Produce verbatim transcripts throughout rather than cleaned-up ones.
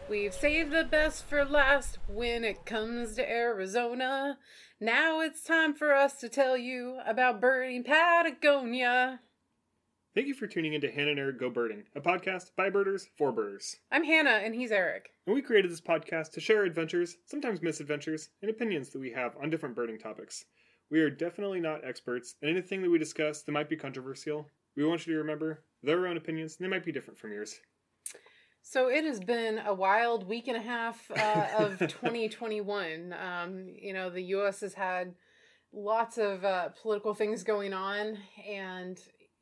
We've saved the best for last when it comes to Arizona. Now it's time for us to tell you about birding Patagonia. Thank you for tuning in to Hannah and Eric Go Birding, a podcast by birders for birders. I'm Hannah and he's Eric. And we created this podcast to share adventures, sometimes misadventures, and opinions that we have on different birding topics. We are definitely not experts, and anything that we discuss that might be controversial, we want you to remember their own opinions, and they might be different from yours. So it has been a wild week and a half uh, of twenty twenty-one. Um, you know, the U S has had lots of uh, political things going on, and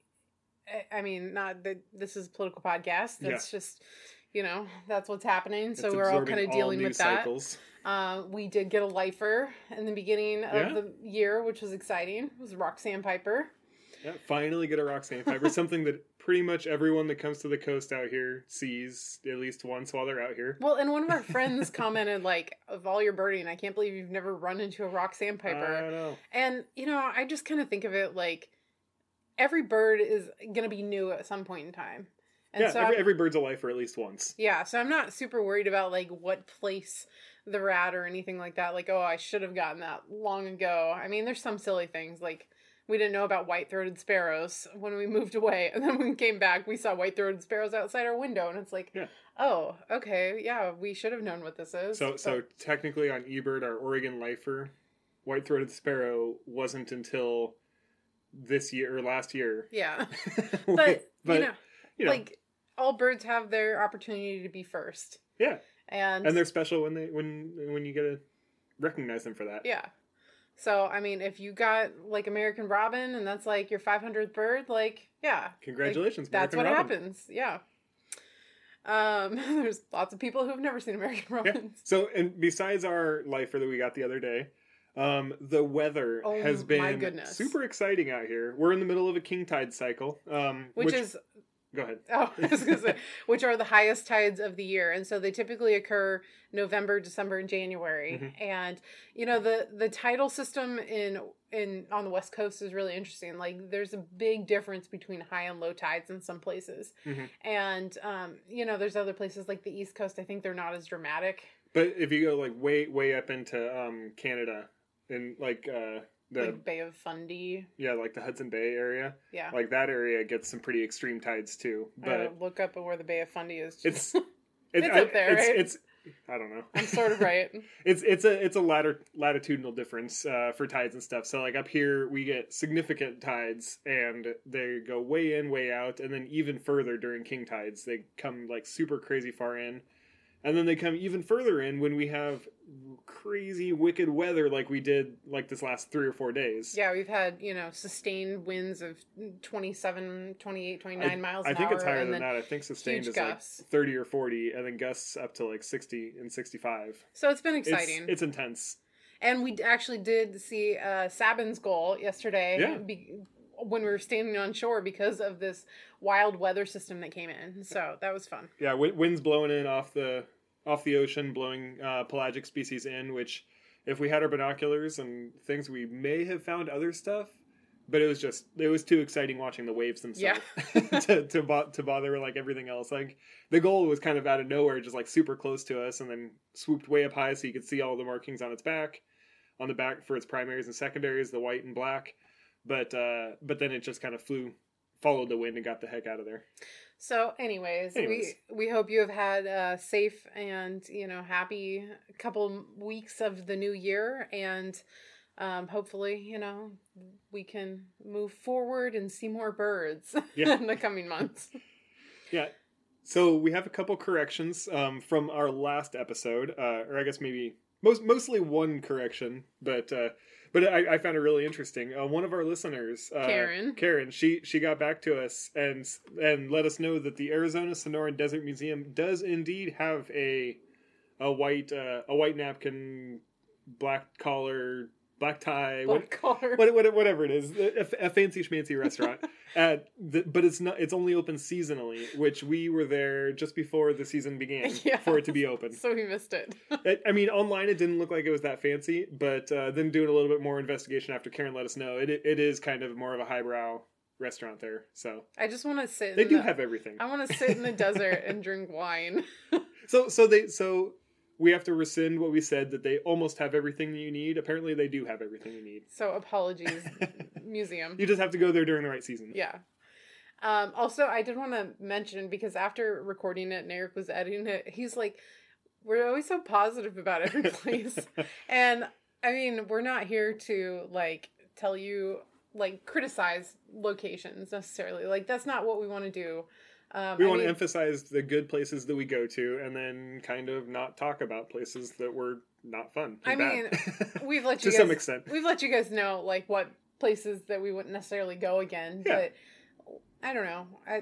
I mean, not that this is a political podcast. That's yeah. just, you know, that's what's happening. So it's we're all kind of dealing with cycles. that. Uh, we did get a lifer in the beginning of yeah. the year, which was exciting. It was a rock sandpiper. Yeah, finally get a rock sandpiper, something that pretty much everyone that comes to the coast out here sees at least once while they're out here. Well, and one of our friends commented, like, of all your birding, I can't believe you've never run into a rock sandpiper. I know. And, you know, I just kind of think of it like every bird is going to be new at some point in time. And yeah, so every, every bird's a lifer at least once. Yeah, so I'm not super worried about, like, what place they're at or anything like that. Like, oh, I should have gotten that long ago. I mean, there's some silly things, like, we didn't know about white-throated sparrows when we moved away. And then when we came back, we saw white-throated sparrows outside our window. And it's like, yeah. oh, okay, yeah, we should have known what this is. So, but... so technically on eBird, our Oregon lifer, white-throated sparrow wasn't until this year or last year. Yeah. but, but, but you, know, you know, like, all birds have their opportunity to be first. Yeah. And and they're special when they when when you get to recognize them for that. Yeah. So, I mean, if you got, like, American Robin, and that's, like, your five hundredth bird, like, yeah. Congratulations, like, that's American what Robin. happens, yeah. Um, there's lots of people who've never seen American Robins. Yeah. So, and besides our lifer that we got the other day, um, the weather oh, has been my goodness. super exciting out here. We're in the middle of a king tide cycle. Um, which, which is... Go ahead. Oh, I was going to say, which are the highest tides of the year. And so they typically occur November, December, and January. Mm-hmm. And, you know, the, the tidal system in in on the West Coast is really interesting. Like, there's a big difference between high and low tides in some places. Mm-hmm. And, um, you know, there's other places like the East Coast, I think they're not as dramatic. But if you go, like, way, way up into um, Canada and, like... Uh, The, like Bay of Fundy. Yeah, like the Hudson Bay area. Yeah. Like that area gets some pretty extreme tides too. But I gotta look up where the Bay of Fundy is. Just... It's, it's, it's I, up there, it's, right? It's, I don't know. I'm sort of right. it's it's a it's a latter, latitudinal difference uh, for tides and stuff. So like up here we get significant tides and they go way in, way out, and then even further during king tides. They come like super crazy far in. And then they come even further in when we have crazy, wicked weather like we did like this last three or four days. Yeah, we've had, you know, sustained winds of twenty-seven, twenty-eight, twenty-nine I, miles I an think hour. it's higher and than that. I think sustained is gusts. like thirty or forty, and then gusts up to like sixty and sixty-five. So it's been exciting. It's, it's intense. And we actually did see uh, Sabin's goal yesterday. Yeah. Be- when we were standing on shore because of this wild weather system that came in. So that was fun. Yeah, w- winds blowing in off the off the ocean, blowing uh, pelagic species in, which if we had our binoculars and things, we may have found other stuff. But it was just, it was too exciting watching the waves themselves yeah. to to, bo- to bother like everything else. Like the goal was kind of out of nowhere, just like super close to us and then swooped way up high so you could see all the markings on its back, on the back for its primaries and secondaries, the white and black. But uh, but then it just kind of flew, followed the wind and got the heck out of there. So anyways, anyways. we we hope you have had a safe and, you know, happy couple weeks of the new year. And um, hopefully, you know, we can move forward and see more birds yeah. in the coming months. Yeah. So we have a couple corrections um, from our last episode, uh, or I guess maybe most mostly one correction, but uh, but I, I found it really interesting. Uh, one of our listeners, uh, Karen, Karen, she she got back to us and and let us know that the Arizona Sonoran Desert Museum does indeed have a a white uh, a white napkin, black collar, black tie, black what, collar, what, what, whatever it is, a, a fancy schmancy restaurant. uh, the, but it's not. It's only open seasonally, which we were there just before the season began yeah, for it to be open. So we missed it. I, I mean, online it didn't look like it was that fancy, but uh, then doing a little bit more investigation after Karen let us know, it it is kind of more of a highbrow restaurant there. So I just want to sit. They in do the, have everything. I want to sit in the desert and drink wine. So so they so we have to rescind what we said that they almost have everything you need. Apparently, they do have everything you need. So apologies, museum. You just have to go there during the right season. Yeah. Um, also, I did want to mention, because after recording it and Eric was editing it, he's like, we're always so positive about every place. And I mean, we're not here to like tell you, like, criticize locations necessarily. Like, that's not what we want to do. Um, we I want mean, to emphasize the good places that we go to, and then kind of not talk about places that were not fun. I bad. mean, we've let you to guys, some extent. We've let you guys know like what places that we wouldn't necessarily go again. Yeah. But I don't know. I,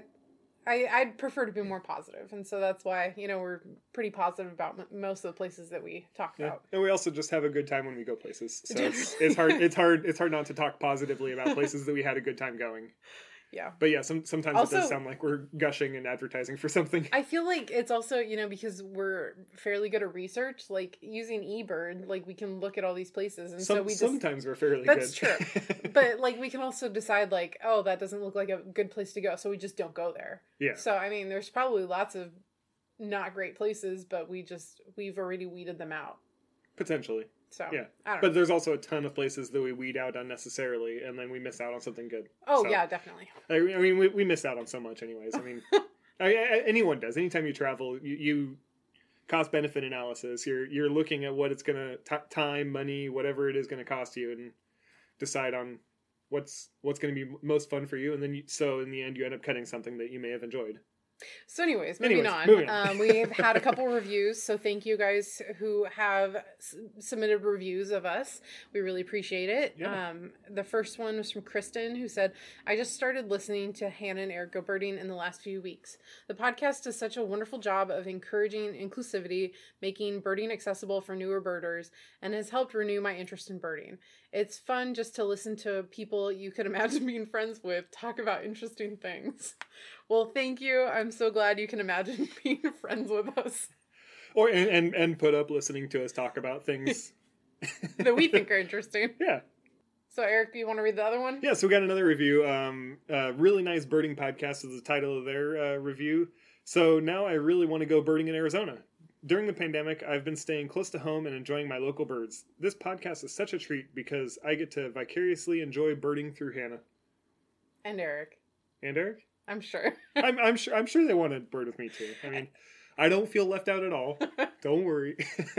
I I'd prefer to be more positive, and so that's why, you know, we're pretty positive about m- most of the places that we talk Yeah. about. And we also just have a good time when we go places. So it's, it's hard. It's hard. It's hard not to talk positively about places that we had a good time going. Yeah. But yeah, some, sometimes Also, it does sound like we're gushing and advertising for something. I feel like it's also, you know, because we're fairly good at research, like using eBird, like we can look at all these places, and Some, so we just, sometimes we're fairly that's good. true. But like we can also decide like, oh, that doesn't look like a good place to go, so we just don't go there. Yeah. So I mean, there's probably lots of not great places, but we just we've already weeded them out. Potentially. So Yeah. I don't But know. there's also a ton of places that we weed out unnecessarily, and then we miss out on something good. Oh So, yeah, definitely. I, I mean, we, we miss out on so much anyways. I mean, I, I, anyone does. Anytime you travel, you, you cost benefit analysis. You're you're looking at what it's gonna t- time, money, whatever it is gonna cost you, and decide on what's what's gonna be most fun for you. And then you, so in the end, you end up cutting something that you may have enjoyed. So anyways, moving Anyways, on. moving on. um, we've had a couple reviews, so thank you guys who have s- submitted reviews of us. We really appreciate it. Yeah. Um, the first one was from Kristen, who said, I just started listening to Hannah and Eric go birding in the last few weeks. The podcast does such a wonderful job of encouraging inclusivity, making birding accessible for newer birders, and has helped renew my interest in birding. It's fun just to listen to people you could imagine being friends with talk about interesting things. Well, thank you. I'm so glad you can imagine being friends with us Or and and, and put up listening to us talk about things that we think are interesting. Yeah. So, Eric, do you want to read the other one? Yeah, so we got another review. Um, uh, really nice birding podcast is the title of their uh, review. So now I really want to go birding in Arizona. During the pandemic, I've been staying close to home and enjoying my local birds. This podcast is such a treat because I get to vicariously enjoy birding through Hannah. And Eric. And Eric? I'm sure. I'm, I'm sure. I'm sure they want to bird with me too. I mean, I don't feel left out at all. Don't worry.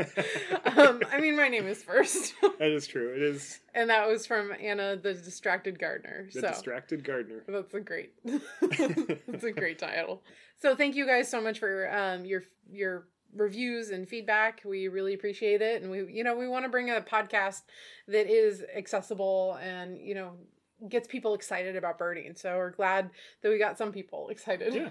um, I mean, my name is first. That is true. It is And that was from Anna, the Distracted Gardener. the so distracted gardener. that's a great, that's a great title. So thank you guys so much for um, your your reviews and feedback. We really appreciate it, and we, you know, we want to bring a podcast that is accessible and, you know, gets people excited about birding. So we're glad that we got some people excited. Yeah.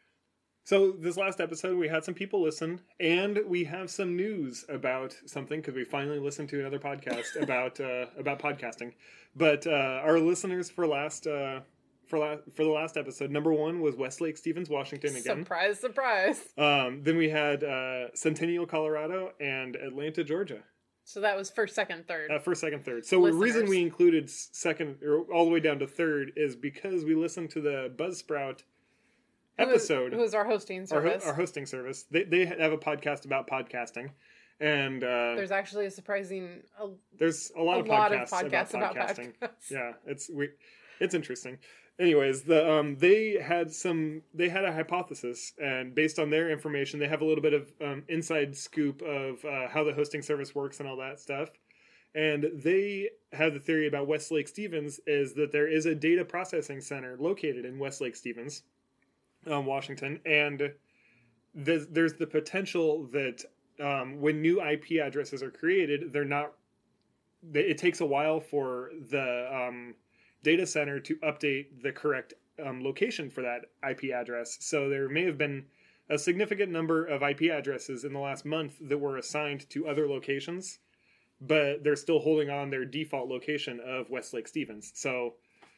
So this last episode, we had some people listen, and we have some news about something because we finally listened to another podcast about uh, about podcasting. But uh, our listeners for last uh, for last for the last episode, number one was Westlake Stevens, Washington again. Surprise, surprise. Um, then we had uh, Centennial, Colorado, and Atlanta, Georgia. So that was first, second, third. Uh, first, second, third. So the reason Listeners. we included second or all the way down to third is because we listened to the Buzzsprout Who is- episode. Who is our hosting our, service? ho- our hosting service. They they have a podcast about podcasting, and uh, There's actually a surprising a, there's a lot, a of, lot podcasts of podcasts about about podcasting. podcasts. Yeah, it's we, it's interesting. Anyways, the um they had some they had a hypothesis, and based on their information, they have a little bit of um, inside scoop of uh, how the hosting service works and all that stuff. And they have the theory about Westlake Stevens is that there is a data processing center located in Westlake Stevens, um, Washington, and there's, there's the potential that um, when new I P addresses are created, they're not. They, it takes a while for the um, data center to update the correct um, location for that I P address. So there may have been a significant number of I P addresses in the last month that were assigned to other locations, but they're still holding on their default location of Westlake Stevens. So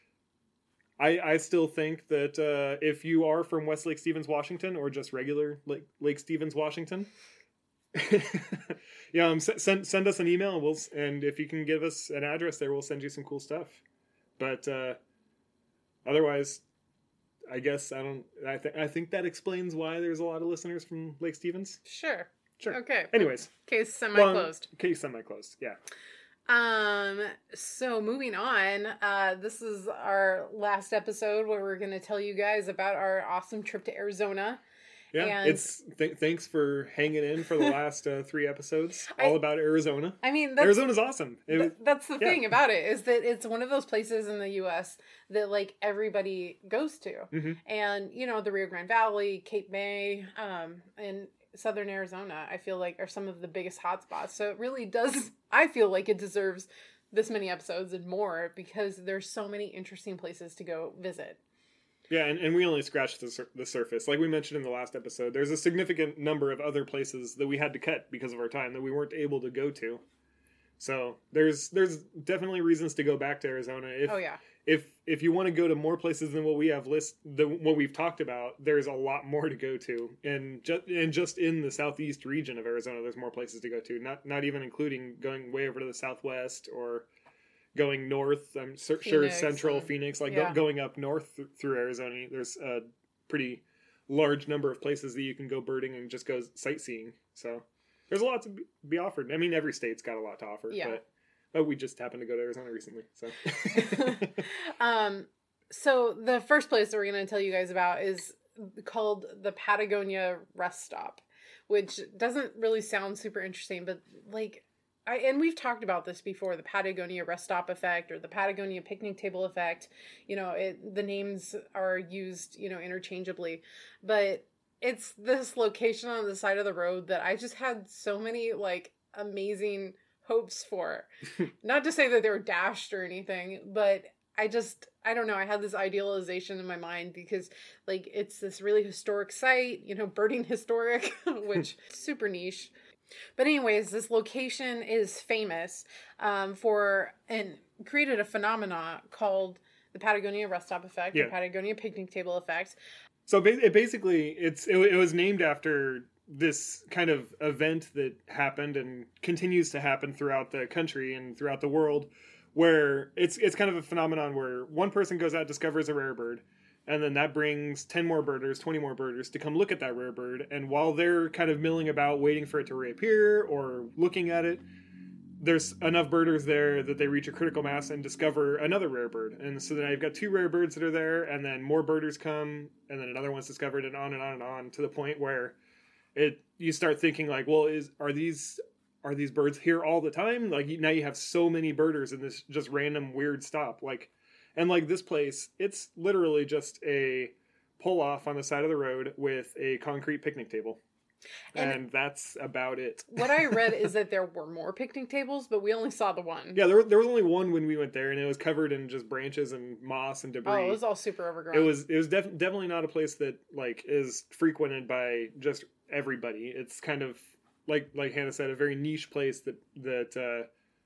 I, I still think that uh, if you are from Westlake Stevens, Washington, or just regular Lake, Lake Stevens, Washington, yeah, um, s- send send us an email, and we'll s- and if you can give us an address there, we'll send you some cool stuff. But uh, otherwise, I guess I don't. I think I think that explains why there's a lot of listeners from Lake Stevens. Sure. Sure. Okay. Anyways, case semi-closed. Long, case semi-closed. Yeah. Um. So moving on. Uh, this is our last episode where we're going to tell you guys about our awesome trip to Arizona. Yeah, and it's th- thanks for hanging in for the last uh, three episodes, all I, about Arizona. I mean, that's, Arizona's awesome. It, th- that's the yeah. thing about it, is that it's one of those places in the U S that like everybody goes to, mm-hmm. and you know the Rio Grande Valley, Cape May, um, and Southern Arizona, I feel like are some of the biggest hotspots. So it really does. I feel like it deserves this many episodes and more because there's so many interesting places to go visit. Yeah, and, and we only scratched the, sur- the surface. Like we mentioned in the last episode, there's a significant number of other places that we had to cut because of our time that we weren't able to go to. So there's there's definitely reasons to go back to Arizona. If, oh yeah. If if you want to go to more places than what we have list, the what we've talked about, there's a lot more to go to, and just and just in the southeast region of Arizona, there's more places to go to. Not not even including going way over to the southwest or going north. I'm sure Phoenix central and, Phoenix, like yeah. go, going up north th- through Arizona. There's a pretty large number of places that you can go birding and just go sightseeing. So there's a lot to be, be offered. I mean, every state's got a lot to offer. Yeah. But, but we just happened to go to Arizona recently. So. um. So the first place that we're going to tell you guys about is called the Patagonia Rest Stop, which doesn't really sound super interesting, but like. I, and we've talked about this before, the Patagonia Rest Stop effect or the Patagonia Picnic Table effect. You know, it, the names are used, you know, interchangeably. But it's this location on the side of the road that I just had so many, like, amazing hopes for. Not to say that they were dashed or anything, but I just, I don't know, I had this idealization in my mind because, like, it's this really historic site, you know, birding historic, which super niche. But anyways, this location is famous um, for and created a phenomena called the Patagonia Rest Stop effect, yeah. the Patagonia Picnic Table effect. So it basically, it's it, it was named after this kind of event that happened and continues to happen throughout the country and throughout the world, where it's it's kind of a phenomenon where one person goes out, discovers a rare bird, and then that brings ten more birders, twenty more birders to come look at that rare bird. And while they're kind of milling about waiting for it to reappear or looking at it, there's enough birders there that they reach a critical mass and discover another rare bird. And so then you've got two rare birds that are there, and then more birders come, and then another one's discovered, and on and on and on, to the point where it you start thinking like, well, is are these are these birds here all the time? Like now you have so many birders in this just random weird stop. Like And like this place, it's literally just a pull off on the side of the road with a concrete picnic table. And, and that's about it. What I read is that there were more picnic tables, but we only saw the one. Yeah, there, there was only one when we went there, and it was covered in just branches and moss and debris. Oh, it was all super overgrown. It was it was def- definitely not a place that like is frequented by just everybody. It's kind of like like Hannah said, a very niche place that that uh,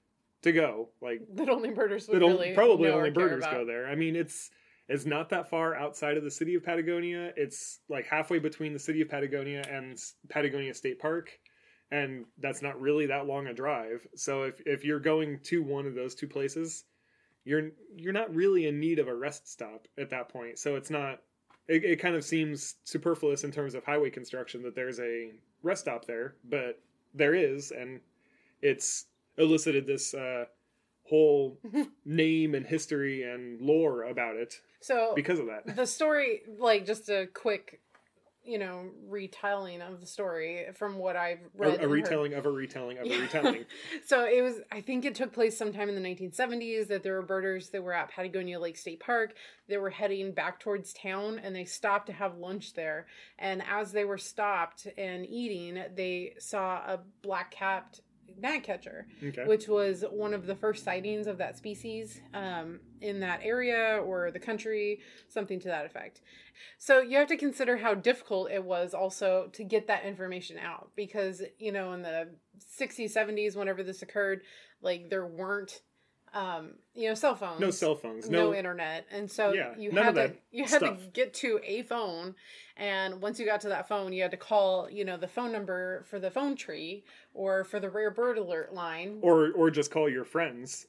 to go. Like that only birders would that really probably know only or care birders about. go there. I mean, it's it's not that far outside of the city of Patagonia. It's like halfway between the city of Patagonia and Patagonia State Park, and that's not really that long a drive. So if if you're going to one of those two places, you're you're not really in need of a rest stop at that point. So it's not. It, it kind of seems superfluous in terms of highway construction that there's a rest stop there, but there is, and it's elicited this uh, whole name and history and lore about it. So because of that, the story, like just a quick, you know, retelling of the story from what I've read. A, a retelling of a retelling of yeah. a retelling. So it was, I think it took place sometime in the nineteen seventies that there were birders that were at Patagonia Lake State Park. They were heading back towards town and they stopped to have lunch there. And as they were stopped and eating, they saw a black-capped gnatcatcher, okay. which was one of the first sightings of that species um, in that area or the country, something to that effect. So you have to consider how difficult it was also to get that information out because, you know, in the sixties, seventies, whenever this occurred, like there weren't, um, you know, cell phones. No cell phones. No, no internet. And so yeah, you none had of to that you had stuff. to get to a phone, and once you got to that phone, you had to call, you know, the phone number for the phone tree or for the rare bird alert line. Or or just call your friends.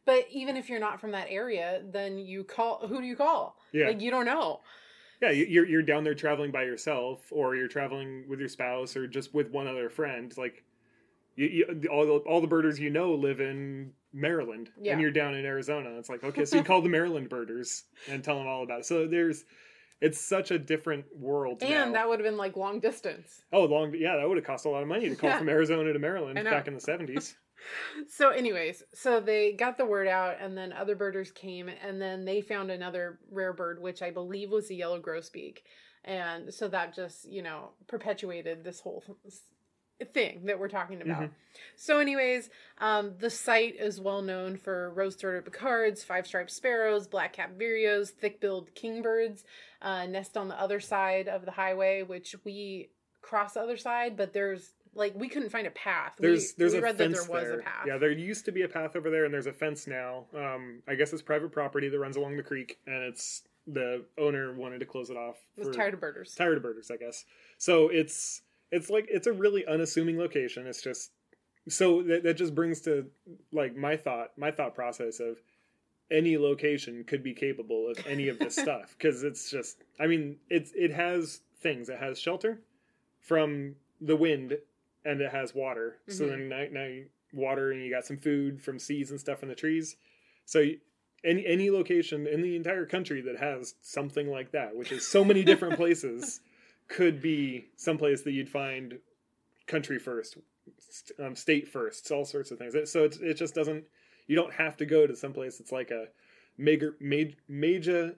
But even if you're not from that area, then you call, who do you call? Yeah. Like, you don't know. Yeah, you're you're down there traveling by yourself, or you're traveling with your spouse, or just with one other friend. Like, you, you, all the all the birders you know live in Maryland, Yeah. and you're down in Arizona. It's like, okay, so you call the Maryland birders and tell them all about it. So there's, it's such a different world. And now. that would have been like long distance. Oh, long, yeah, that would have cost a lot of money to call Yeah. from Arizona to Maryland I know. back in the seventies. So anyways, so they got the word out, and then other birders came, and then they found another rare bird, which I believe was the yellow grosbeak. And so that just, you know, perpetuated this whole thing that we're talking about. Mm-hmm. So anyways, um, the site is well known for rose-throated picards, five-striped sparrows, black-capped vireos, thick-billed kingbirds, uh, nest on the other side of the highway, which we cross the other side, but there's like, we couldn't find a path. There's we, there's we a read fence that there was there. a path. Yeah, there used to be a path over there, and there's a fence now. Um, I guess it's private property that runs along the creek, and it's the owner wanted to close it off. It was for- tired of birders. Tired of birders, I guess. So it's it's like it's a really unassuming location. It's just so that that just brings to like my thought my thought process of any location could be capable of any of this stuff, because it's just I mean it's it has things. It has shelter from the wind, and it has water. Mm-hmm. So then now, now you water, and you got some food from seeds and stuff in the trees. So you, any any location in the entire country that has something like that, which is so many different places, could be someplace that you'd find country first, um, state first, all sorts of things. So it's, it just doesn't. You don't have to go to someplace that's like a mega major mega,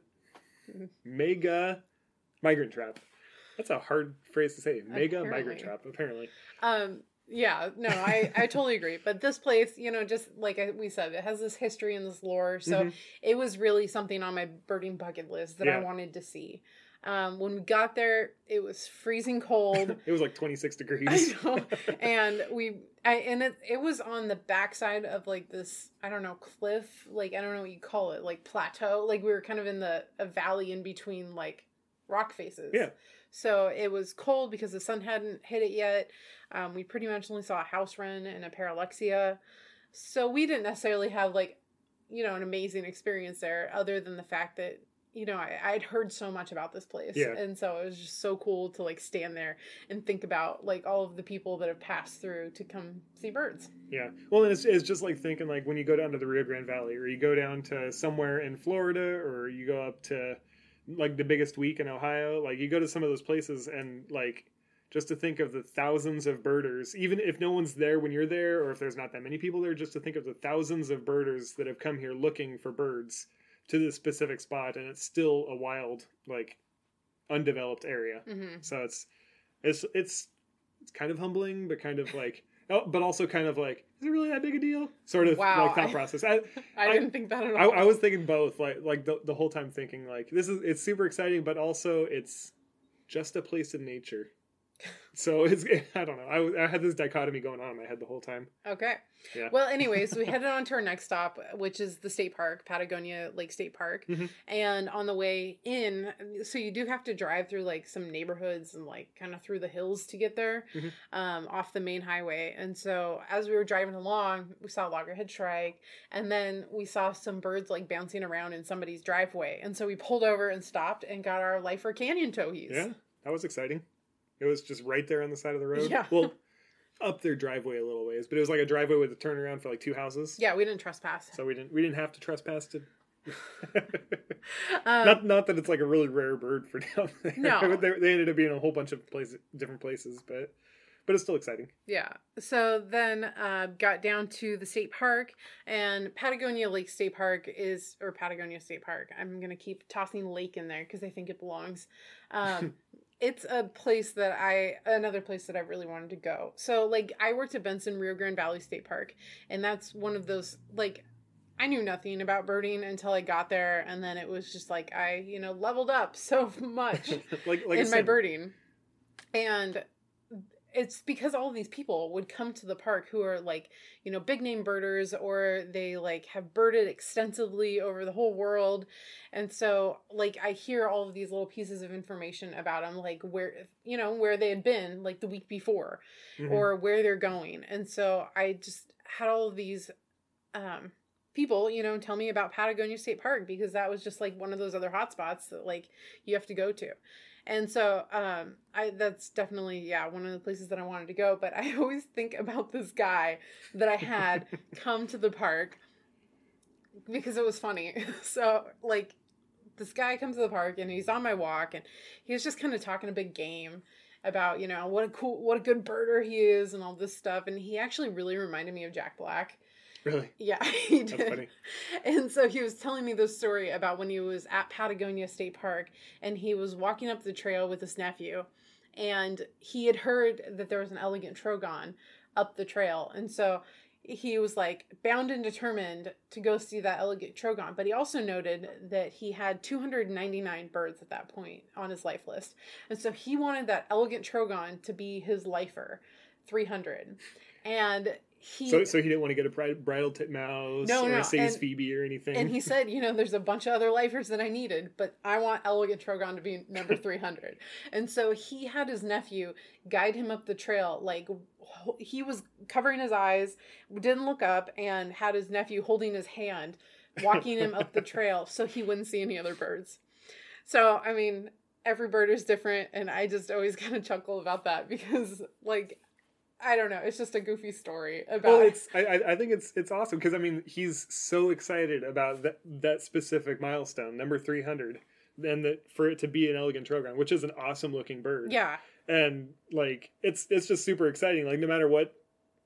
mega migrant trap. That's a hard phrase to say. Mega Apparently. migrant trap, apparently. Um, yeah, no, I, I totally agree. But this place, you know, just like we said, it has this history and this lore. So Mm-hmm. it was really something on my birding bucket list that Yeah. I wanted to see. Um, when we got there, it was freezing cold. It was like twenty-six degrees. I know. And we, I, and it, it was on the backside of like this, I don't know, cliff, like, I don't know what you call it, like plateau. Like we were kind of in the, a valley in between like rock faces. Yeah. So it was cold because the sun hadn't hit it yet. Um, we pretty much only saw a house wren and a paralexia. So we didn't necessarily have like, you know, an amazing experience there, other than the fact that, you know, I, I'd heard so much about this place. Yeah. And so it was just so cool to like stand there and think about like all of the people that have passed through to come see birds. Yeah. Well, and it's, it's just like thinking like when you go down to the Rio Grande Valley, or you go down to somewhere in Florida, or you go up to like the biggest week in Ohio, like you go to some of those places, and like just to think of the thousands of birders, even if no one's there when you're there, or if there's not that many people there, just to think of the thousands of birders that have come here looking for birds to this specific spot, and it's still a wild, like undeveloped area. Mm-hmm. So it's it's it's it's kind of humbling, but kind of like oh, but also kind of like, is it really that big a deal? Sort of Wow. like thought process. I, I, I didn't think that at I, all. I was thinking both, like like the, the whole time thinking like this is it's super exciting, but also it's just a place in nature. So it's I don't know. I, I had this dichotomy going on in my head the whole time. Okay. Yeah. Well, anyways, we headed on to our next stop, which is the state park, Patagonia Lake State Park. Mhm. And on the way in, so you do have to drive through like some neighborhoods and like kind of through the hills to get there, Mhm. um, off the main highway. And so as we were driving along, we saw a loggerhead shrike, and then we saw some birds like bouncing around in somebody's driveway. And so we pulled over and stopped and got our Lifer Canyon towhees. Yeah, that was exciting. It was just right there on the side of the road. Yeah. Well, up their driveway a little ways, but it was like a driveway with a turnaround for like two houses. Yeah, we didn't trespass. So we didn't we didn't have to trespass to. Um, not not that it's like a really rare bird for down there. No. they, they ended up being a whole bunch of places, different places, but but it's still exciting. Yeah. So then uh, got down to the state park, and Patagonia Lake State Park is, or Patagonia State Park. I'm going to keep tossing lake in there because I think it belongs. Um, it's a place that I, another place that I really wanted to go. So like I worked at Benson Rio Grande Valley State Park, and that's one of those, like, I knew nothing about birding until I got there, and then it was just like I, you know, leveled up so much like like in I my said, birding. And it's because all of these people would come to the park who are like, you know, big name birders, or they like have birded extensively over the whole world. And so like I hear all of these little pieces of information about them, like where, you know, where they had been like the week before, Mhm. or where they're going. And so I just had all of these, um, people, you know, tell me about Patagonia State Park, because that was just like one of those other hotspots that like you have to go to. And so um, I that's definitely, yeah, one of the places that I wanted to go. But I always think about this guy that I had come to the park because it was funny. So like this guy comes to the park and he's on my walk and he was just kind of talking a big game about, you know, what a cool, what a good birder he is and all this stuff. And he actually really reminded me of Jack Black. Really? Yeah, he did. That's funny. And so he was telling me this story about when he was at Patagonia State Park and he was walking up the trail with his nephew, and he had heard that there was an elegant trogon up the trail. And so he was like bound and determined to go see that elegant trogon. But he also noted that he had two hundred ninety-nine birds at that point on his life list. And so he wanted that elegant trogon to be his lifer, three hundred. And he... So, so he didn't want to get a bri- bridal titmouse no, or no. a Say's and, Phoebe or anything. And he said, you know, there's a bunch of other lifers that I needed, but I want elegant trogon to be number three hundred. And so he had his nephew guide him up the trail. Like, he was covering his eyes, didn't look up, and had his nephew holding his hand, walking him up the trail so he wouldn't see any other birds. So, I mean, every bird is different, and I just always kind of chuckle about that because, like, I don't know. It's just a goofy story about. Well, it's. I. I think it's. It's awesome because I mean he's so excited about that that specific milestone, number three hundred, and that for it to be an elegant trogon, which is an awesome looking bird. Yeah. And like it's it's just super exciting. Like no matter what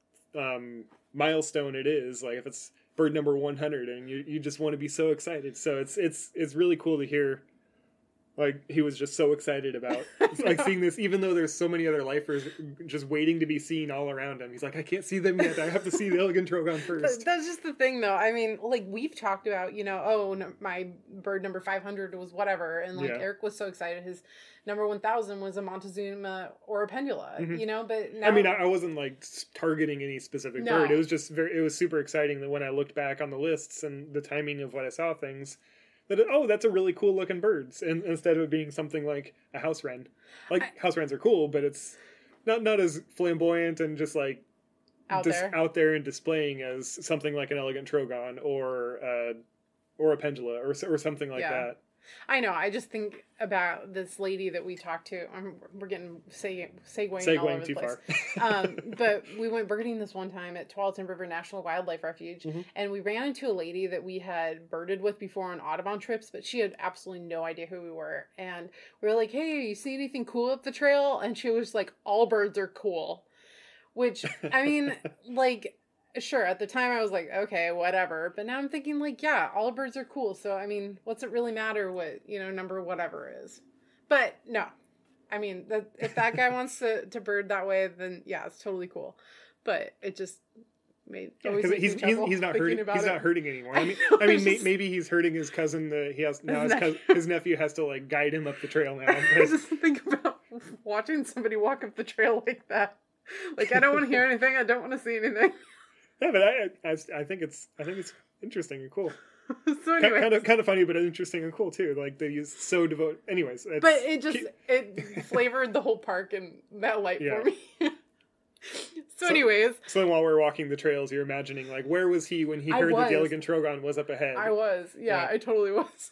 um, milestone it is, like if it's bird number one hundred, and you you just want to be so excited. So it's it's it's really cool to hear. Like, he was just so excited about, like, seeing this, even though there's so many other lifers just waiting to be seen all around him. He's like, I can't see them yet. I have to see the elegant trogon first. That's just the thing, though. I mean, like, we've talked about, you know, oh, no, my bird number five hundred was whatever. And, like, yeah. Eric was so excited. His number one thousand was a Montezuma or a pendula, mm-hmm. you know? But now... I mean, I wasn't, like, targeting any specific no. bird. It was just very, it was super exciting that when I looked back on the lists and the timing of when I saw things... That, oh, that's a really cool looking bird. And instead of it being something like a house wren. Like, I, house wrens are cool, but it's not not as flamboyant and just like out dis- there out there and displaying as something like an elegant trogon or uh, or a pendula or or something like yeah. that. I know. I just think about this lady that we talked to. Um, we're getting seg- segueing, segueing all over too the place. far. um, but we went birding this one time at Tualatin River National Wildlife Refuge, mm-hmm. and we ran into a lady that we had birded with before on Audubon trips, but she had absolutely no idea who we were. And we were like, "Hey, you see anything cool up the trail?" And she was like, "All birds are cool," which I mean, like. Sure, at the time I was like, okay, whatever. But now I'm thinking like, yeah, all birds are cool. So, I mean, what's it really matter what, you know, number whatever is? But no, I mean, that, if that guy wants to, to bird that way, then yeah, it's totally cool. But it just made yeah, always he's, he's, he's not hurting. He's it. not hurting anymore. I mean, I, I mean, just, maybe he's hurting his cousin. The, he has now his, his, cousin, his nephew has to like guide him up the trail now. I just think about watching somebody walk up the trail like that. Like, I don't want to hear anything. I don't want to see anything. Yeah, but I, I I think it's I think it's interesting and cool. So anyways. kind of kind of funny, but interesting and cool too. Like they use so devote. Anyways, it's, but it just keep... it flavored the whole park in that light yeah. for me. so, so, anyways, so then while we're walking the trails, you're imagining like where was he when he heard that the elegant trogon was up ahead? I was, yeah, yeah. I totally was.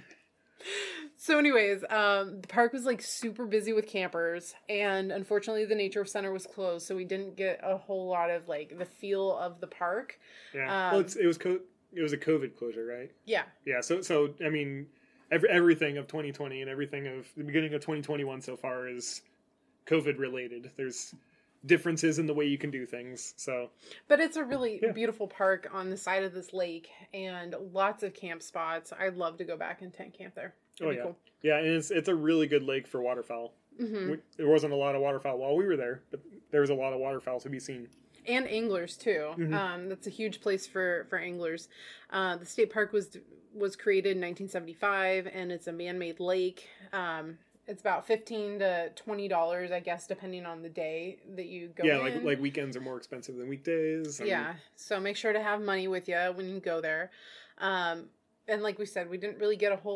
So anyways, um, the park was like super busy with campers, and unfortunately the nature center was closed, so we didn't get a whole lot of like the feel of the park. Yeah, um, well, it's, it was co- it was a COVID closure, right? Yeah, yeah. So so I mean, every, everything of twenty twenty and everything of the beginning of twenty twenty-one so far is COVID related. There's differences in the way you can do things. So, but it's a really yeah. beautiful park on the side of this lake, and lots of camp spots. I'd love to go back and tent camp there. It'd oh be yeah, cool. yeah, and it's it's a really good lake for waterfowl. Mm-hmm. We, there wasn't a lot of waterfowl while we were there, but there was a lot of waterfowl to be seen. And anglers too. Mm-hmm. Um, that's a huge place for for anglers. Uh, the state park was was created in nineteen seventy-five, and it's a man-made lake. Um, it's about fifteen to twenty dollars, I guess, depending on the day that you go. Yeah, in. like like weekends are more expensive than weekdays. I yeah, mean... so make sure to have money with you when you go there. Um, and like we said, we didn't really get a whole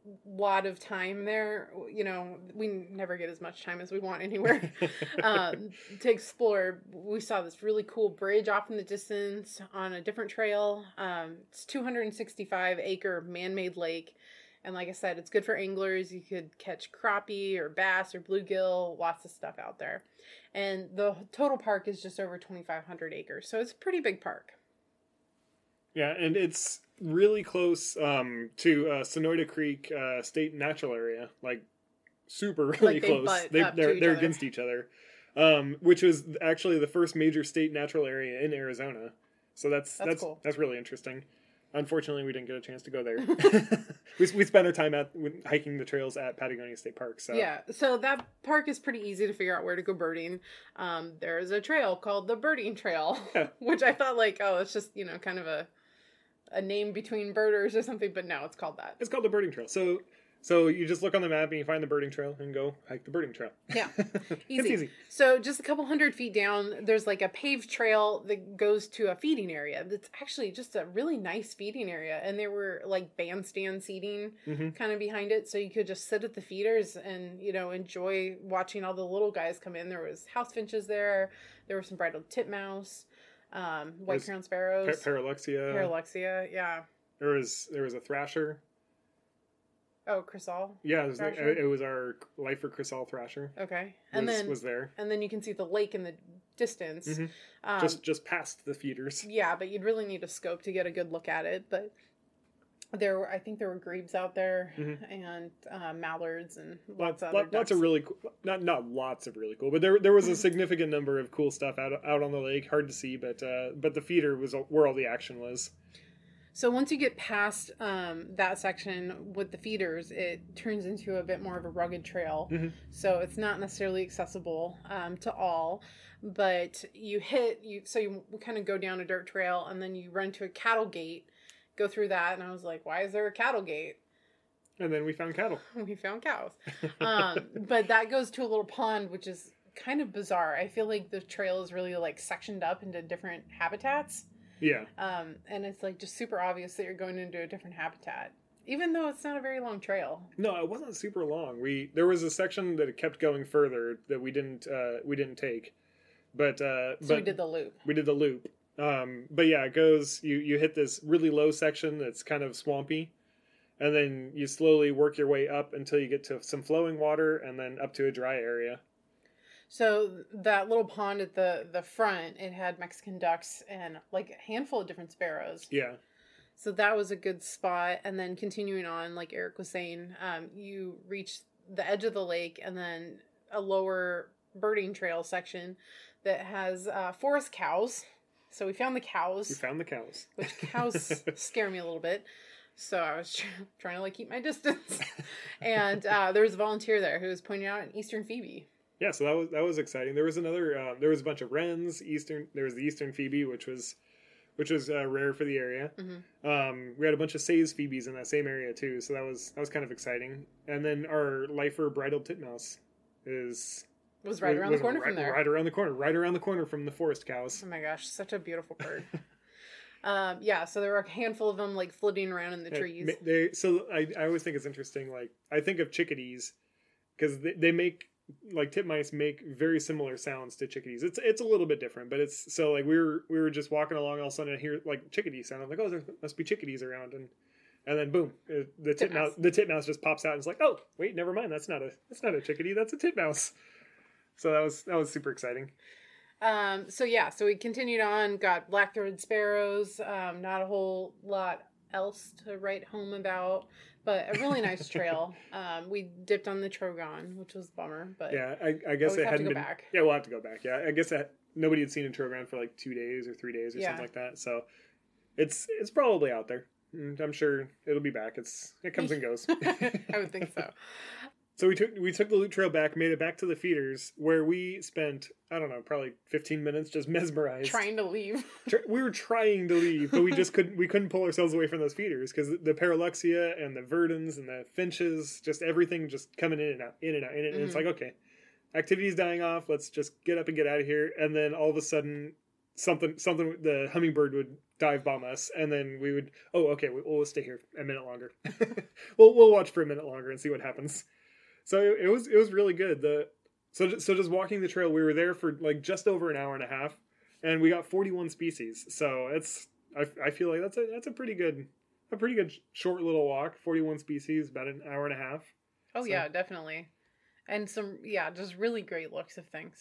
lot of time there. You know, we never get as much time as we want anywhere um, to explore. We saw this really cool bridge off in the distance on a different trail. Um, it's two hundred sixty-five acre man-made lake. And like I said, it's good for anglers. You could catch crappie or bass or bluegill, lots of stuff out there. And the total park is just over twenty-five hundred acres. So it's a pretty big park. Yeah, and it's really close um, to uh, Sonoyta Creek uh, State Natural Area, like super really like they close. butt They, up they're to they're each against each other, um, which was actually the first major state natural area in Arizona. So that's That's that's cool. that's really interesting. Unfortunately, we didn't get a chance to go there. we we spent our time at hiking the trails at Patagonia State Park. So Yeah, so that park is pretty easy to figure out where to go birding. Um, there's a trail called the Birding Trail, Yeah. which I thought like, oh, it's just, you know, kind of a a name between birders or something, but no, it's called that. it's called the Birding Trail. So so you just look on the map and you find the Birding Trail and go hike the Birding Trail. Yeah, It's easy. easy. So just a couple hundred feet down, there's like a paved trail that goes to a feeding area. That's actually just a really nice feeding area. And there were like bandstand seating Mhm. kind of behind it. So you could just sit at the feeders and, you know, enjoy watching all the little guys come in. There was house finches there. There were some bridled titmouse, um, white There's crowned Pa- sparrows, Paraluxia. Paraluxia. Yeah. There was there was a thrasher. Oh, Chrysal. Yeah, it was, Thrasher? it was our Lifer Chrysal thrasher. Okay. And was, then was there and then you can see the lake in the distance. Mhm. Um, just just past the feeders. Yeah, but you'd really need a scope to get a good look at it. But there were, I think there were grebes out there Mhm. and uh, mallards and Lots, lots of lot- other lots of ducks. really cool, not not lots of really cool, but there there was a significant number of cool stuff out out on the lake. Hard to see, but uh, but the feeder was where all the action was. So once you get past um, that section with the feeders, it turns into a bit more of a rugged trail. Mhm. So it's not necessarily accessible um, to all, but you hit you. So you kind of go down a dirt trail and then you run to a cattle gate, go through that, and I was like, "Why is there a cattle gate?" And then we found cattle. We found cows. Um, but that goes to a little pond, which is kind of bizarre. I feel like the trail is really like sectioned up into different habitats. Yeah, Um, and it's like just super obvious that you're going into a different habitat, even though it's not a very long trail. no, it wasn't super long. We there was a section that kept going further that we didn't uh, we didn't take, but uh, So but we did the loop. we did the loop. Um, but yeah, it goes. You you hit this really low section that's kind of swampy, and then you slowly work your way up until you get to some flowing water, and then up to a dry area. So that little pond at the, the front, it had Mexican ducks and like a handful of different sparrows. Yeah, So that was a good spot. And then continuing on, like Eric was saying, um, you reach the edge of the lake and then a lower birding trail section that has uh, forest cows. So we found the cows. we found the cows. Which cows scare me a little bit. So I was tr- trying to like keep my distance. And uh, there was a volunteer there who was pointing out an eastern phoebe. Yeah, so that was that was exciting. There was another. Uh, there was a bunch of wrens. Eastern. There was the eastern phoebe, which was, which was uh, rare for the area. Mm-hmm. Um, we had a bunch of Say's phoebes in that same area too, so that was that was kind of exciting. And then our Lifer bridled titmouse is It was right around the corner right, from there. Right around the corner. Right around the corner from the forest cows. Oh my gosh, such a beautiful bird. um, yeah, so there were a handful of them like floating around in the Yeah, trees. ma- They so I I always think it's interesting. Like I think of chickadees because they, they make like titmice make very similar sounds to chickadees. It's it's a little bit different, but it's so like we were we were just walking along, all of a sudden I hear like chickadee sound. I'm like, oh, there must be chickadees around, and and then boom, it, the titmouse Titmouse. the titmouse just pops out and it's like, oh wait, never mind, that's not a that's not a chickadee, that's a titmouse. So that was that was super exciting. Um, so yeah, so we continued on, got black-throated sparrows, um, not a whole lot else to write home about, but a really nice trail. Um, we dipped on the Trogon, which was a bummer, but Yeah, I, I guess we it have to hadn't go been. back. Yeah, we'll have to go back. Yeah, I guess that nobody had seen a Trogon for like two days or three days or Yeah. something like that. So it's it's probably out there. Mm, I'm sure it'll be back. It's it comes and goes. I would think so. So we took we took the loop trail back, made it back to the feeders, where we spent I don't know probably fifteen minutes just mesmerized. Trying to leave. Tr- we were trying to leave, but we just couldn't. We couldn't pull ourselves away from those feeders because the Paraluxia and the Verdens and the Finches, just everything just coming in and out, in and out, in and out. And it's Mhm. like, okay, activity's dying off. Let's just get up and get out of here. And then all of a sudden, something, something, the hummingbird would dive bomb us, and then we would, oh, okay, we'll, we'll stay here a minute longer. we'll we'll watch for a minute longer and see what happens. So it, it was it was really good. The so so just walking the trail, we were there for like just over an hour and a half, and we got forty-one species. So it's I, I feel like that's a that's a pretty good a pretty good short little walk. forty-one species, about an hour and a half. Oh so. yeah, definitely, and some yeah, just really great looks of things.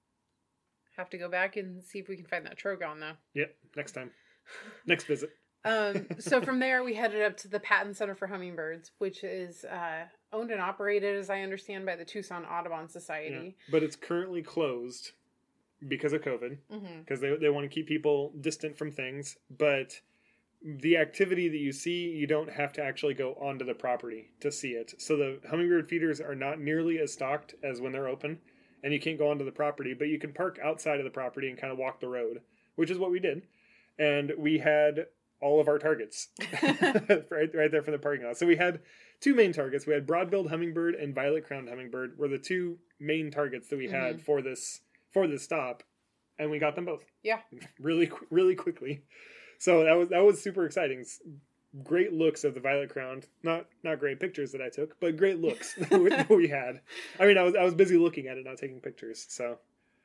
Have to go back and see if we can find that Trogon though. Yep, next time. Next visit. um, so from there, we headed up to the Patton Center for Hummingbirds, which is uh, owned and operated, as I understand, by the Tucson Audubon Society. Yeah, but it's currently closed because of COVID, because mm-hmm. they, they want to keep people distant from things. But the activity that you see, you don't have to actually go onto the property to see it. So the hummingbird feeders are not nearly as stocked as when they're open, and you can't go onto the property, but you can park outside of the property and kind of walk the road, which is what we did. And we had all of our targets right, right there from the parking lot. So we had two main targets. We had broad-billed hummingbird and violet-crowned hummingbird were the two main targets that we mm-hmm. had for this for this stop, and we got them both. Yeah, really, really quickly. So that was that was super exciting. Great looks of the violet-crowned. Not not great pictures that I took, but great looks that we had. I mean, I was I was busy looking at it, not taking pictures. So.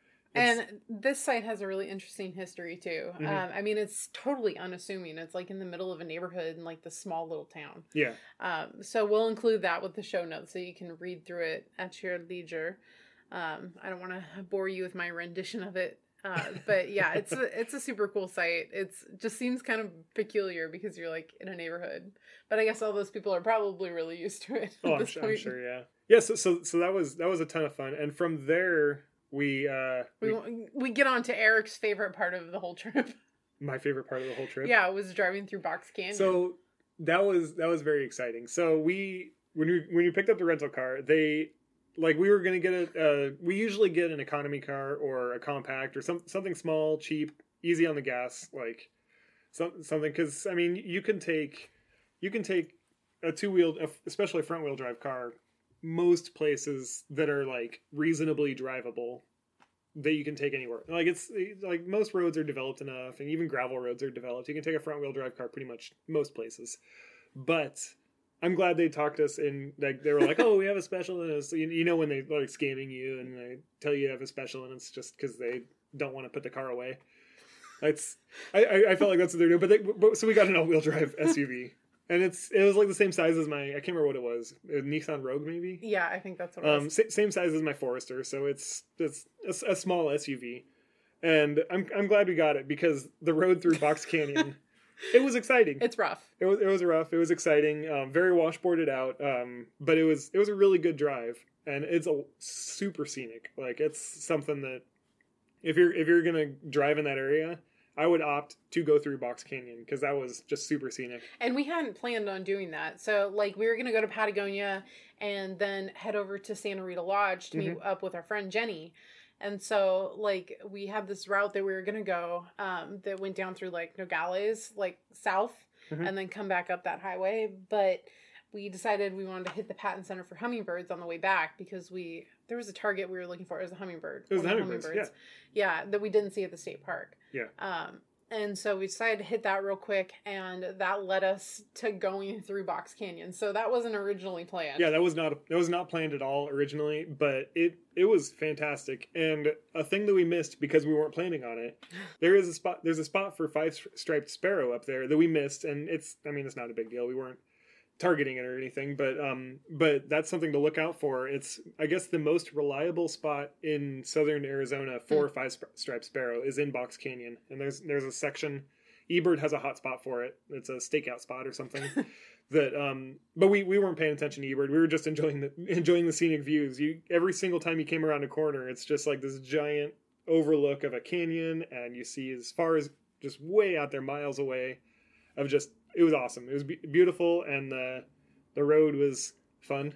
And this site has a really interesting history too. Mm-hmm. Um, I mean, it's totally unassuming. It's like in the middle of a neighborhood in like the small little town. Yeah. Um, so we'll include that with the show notes so you can read through it at your leisure. Um, I don't want to bore you with my rendition of it, uh, but yeah, it's a, it's a super cool site. It's just seems kind of peculiar because you're like in a neighborhood, but I guess all those people are probably really used to it. Oh, I'm sure, I'm sure. Yeah. Yeah. So so so that was that was a ton of fun, and from there. We, uh... We, we we get on to Eric's favorite part of the whole trip. My favorite part of the whole trip? Yeah, it was driving through Box Canyon. So, that was that was very exciting. So, we... When we, when we picked up the rental car, they... Like, we were going to get a... Uh, we usually get an economy car or a compact or some, something small, cheap, easy on the gas. Like, some, something... Because, I mean, you can take... You can take a two-wheeled... Especially a front-wheel drive car... most places that are like reasonably drivable that you can take anywhere. Like it's like most roads are developed enough, and even gravel roads are developed. You can take a front wheel drive car pretty much most places. But I'm glad they talked us in. Like they were like, "Oh, we have a special," and it's, you, you know when they like scamming you and they tell you you have a special, and it's just because they don't want to put the car away. That's I, I, I felt like that's what they're doing. But, they, but so we got an all wheel drive S U V. And it's it was like the same size as my, I can't remember what it was, a Nissan Rogue maybe? Yeah, I think that's what it um, was. Sa- same size as my Forester, so it's it's a, a small S U V. And I'm I'm glad we got it because the road through Box Canyon, it was exciting. It's rough. It was it was rough. It was exciting. Um, very washboarded out, um, but it was it was a really good drive, and it's a super scenic. Like it's something that if you're if you're gonna drive in that area. I would opt to go through Box Canyon because that was just super scenic. And we hadn't planned on doing that. So, like, we were going to go to Patagonia and then head over to Santa Rita Lodge to mm-hmm. meet up with our friend Jenny. And so, like, we had this route that we were going to go um, that went down through, like, Nogales, like, south, mm-hmm. and then come back up that highway. But we decided we wanted to hit the Patton Center for Hummingbirds on the way back because we there was a target we were looking for. It was a hummingbird. It was the hummingbirds, hummingbirds. Yeah. Yeah, that we didn't see at the state park. Yeah. Um, and so we decided to hit that real quick, and that led us to going through Box Canyon. So that wasn't originally planned. Yeah, that was not that was not planned at all originally, but it it was fantastic. And a thing that we missed because we weren't planning on it, there is a spot. There's a spot for five striped sparrow up there that we missed, and it's I mean it's not a big deal. We weren't targeting it or anything, but um but that's something to look out for. It's I guess the most reliable spot in southern Arizona for mm. five striped sparrow is in Box Canyon, and there's there's a section eBird has a hot spot for it. It's a stakeout spot or something. that um but we we weren't paying attention to eBird. We were just enjoying the enjoying the scenic views. You every single time you came around a corner, it's just like this giant overlook of a canyon, and you see as far as just way out there miles away of just it was awesome. It was be- beautiful, and the the road was fun.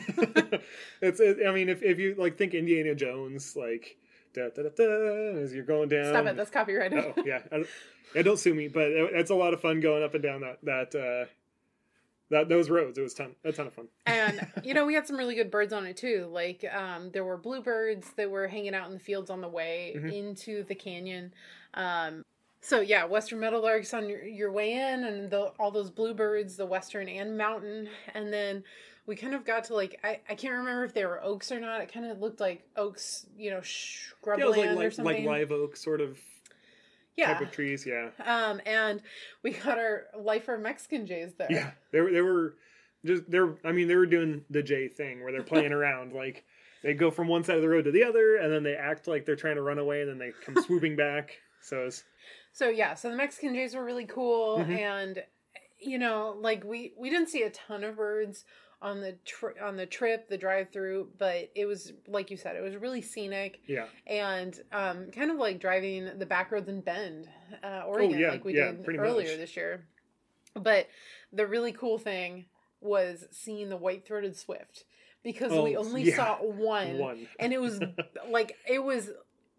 it's, it, I mean, if if you like think Indiana Jones, like da da da da, as you're going down. Stop it! That's copyrighted. Oh yeah, I, yeah. Don't sue me, but it, it's a lot of fun going up and down that that uh, that those roads. It was ton a ton of fun. And you know, we had some really good birds on it too. Like um, there were bluebirds that were hanging out in the fields on the way mm-hmm. into the canyon. Um, So yeah, western meadowlarks on your, your way in, and the, all those bluebirds, the western and mountain, and then we kind of got to like I, I can't remember if they were oaks or not. It kind of looked like oaks, you know, shrubland Yeah, it was like, or like, something. like live oak sort of yeah. type of trees. Yeah. Um, and we got our lifer Mexican jays there. Yeah, they were they were just they're I mean they were doing the Jay thing where they're playing around like. They go from one side of the road to the other, and then they act like they're trying to run away, and then they come swooping back. So it's... So yeah, so the Mexican jays were really cool, Mm-hmm. and you know, like we we didn't see a ton of birds on the tri- on the trip, the drive through, but it was like you said, it was really scenic. Yeah. And um, kind of like driving the back roads in Bend, uh, Oregon, Oh, yeah, like we yeah, did pretty earlier much. this year. But the really cool thing was seeing the white-throated swift. Because Oh, we only yeah. saw one, One. and it was like it was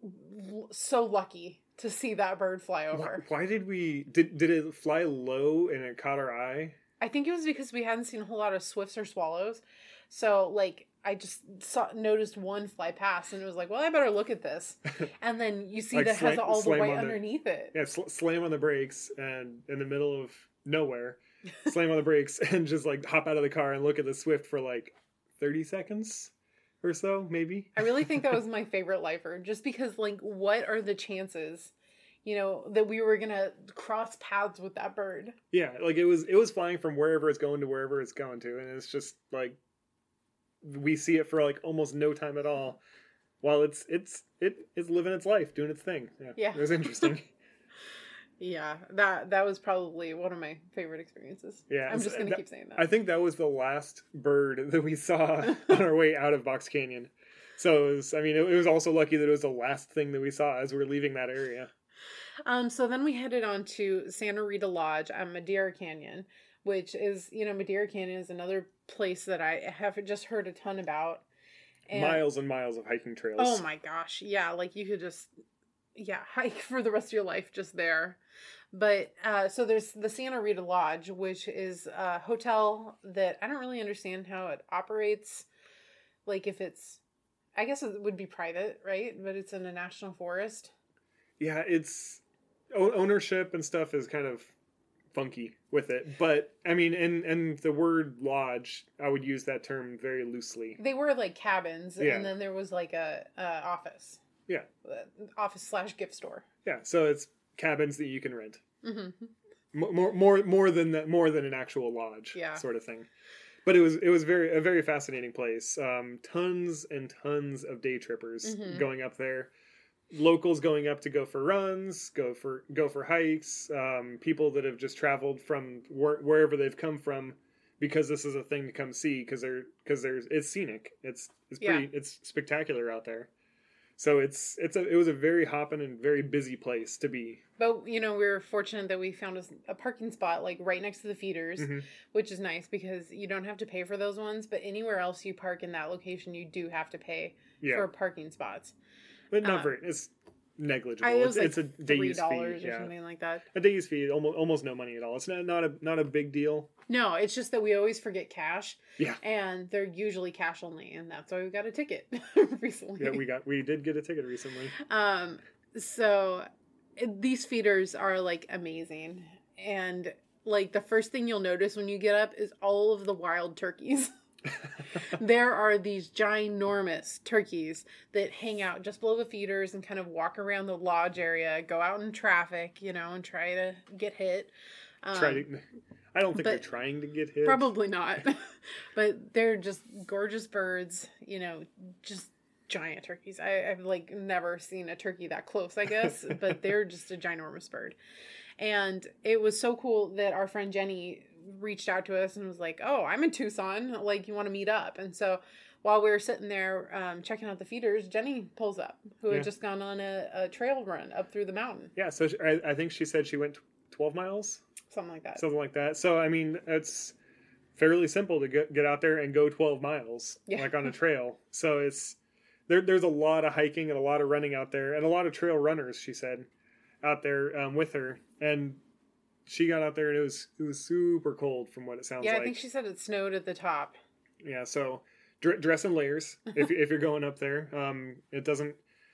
so lucky to see that bird fly Why, over. why did we... Did, did it fly low and it caught our eye? I think it was because we hadn't seen a whole lot of swifts or swallows, so like I just saw noticed one fly past, and it was like, well, I better look at this. And then you see Like that has slam- all the slam white on the- underneath it. Yeah, sl- slam on the brakes, and in the middle of nowhere, slam on the brakes, and just like hop out of the car and look at the Swift for like thirty seconds or so, maybe. I really think that was my favorite lifer, just because like, what are the chances, you know, that we were gonna cross paths with that bird? Yeah, like it was it was flying from wherever it's going to wherever it's going to, and it's just like we see it for like almost no time at all, while it's it's it is living its life, doing its thing. Yeah, Yeah. It was interesting. Yeah, that that was probably one of my favorite experiences. Yeah, I'm just gonna that- keep saying that. I think that was the last bird that we saw on our way out of Box Canyon. So it was, I mean, it, it was also lucky that it was the last thing that we saw as we were leaving that area. Um, so then we headed on to Santa Rita Lodge at Madeira Canyon, which is, you know, Madeira Canyon is another place that I have just heard a ton about. And, Miles and miles of hiking trails. oh my gosh, yeah, like you could just, yeah, hike for the rest of your life just there. But, uh, so there's the Santa Rita Lodge, which is a hotel that I don't really understand how it operates. Like if it's, I guess it would be private, right? But it's in a national forest. Yeah, it's o- ownership and stuff is kind of funky with it. But I mean, and and the word lodge, I would use that term very loosely. They were like cabins, Yeah. and then there was like a, a office. Yeah. Uh, office slash gift store. Yeah, so it's cabins that you can rent. Mm-hmm. Mo- More more more than that, more than an actual lodge, Yeah. sort of thing. But it was it was very a very fascinating place. Um, tons and tons of day trippers Mhm. going up there. Locals going up to go for runs, go for go for hikes. Um, people that have just traveled from where, wherever they've come from because this is a thing to come see because they're because there's it's scenic. It's it's pretty it's spectacular out there. So it's it's a it was a very hopping and very busy place to be. But, you know, we were fortunate that we found a, a parking spot like right next to the feeders, Mhm. which is nice because you don't have to pay for those ones. But anywhere else you park in that location, you do have to pay Yeah, for parking spots. but not uh, very. It's negligible. I, it was it's, like it's a three day's dollars fee. or Yeah, something like that. a day's fee. Almost almost no money at all. It's not not a not a big deal. No, it's just that we always forget cash. Yeah. And they're usually cash only, and that's why we got a ticket recently. Yeah, we got we did get a ticket recently. Um, so these feeders are like amazing. And like the first thing you'll notice when you get up is all of the wild turkeys. There are these ginormous turkeys that hang out just below the feeders and kind of walk around the lodge area, go out in traffic, you know, and try to get hit. Um, Try to, I don't think they're but trying to get hit. Probably not. But they're just gorgeous birds, you know, just giant turkeys. I, I've like never seen a turkey that close, I guess, but they're just a ginormous bird. And it was so cool that our friend Jenny reached out to us and was like, oh, I'm in Tucson. Like, you want to meet up? And so while we were sitting there um, checking out the feeders, Jenny pulls up, who Yeah. had just gone on a, a trail run up through the mountain. Yeah, so she, I, I think she said she went twelve miles, Something like that. something like that. So I mean, it's fairly simple to get get out there and go twelve miles, Yeah. like on a trail. So it's there. There's a lot of hiking and a lot of running out there, and a lot of trail runners. She said out there um, with her, and she got out there and it was it was super cold from what it sounds yeah, like. I think she said it snowed at the top. Yeah, so dr- dress in layers if if you're going up there. Um, it doesn't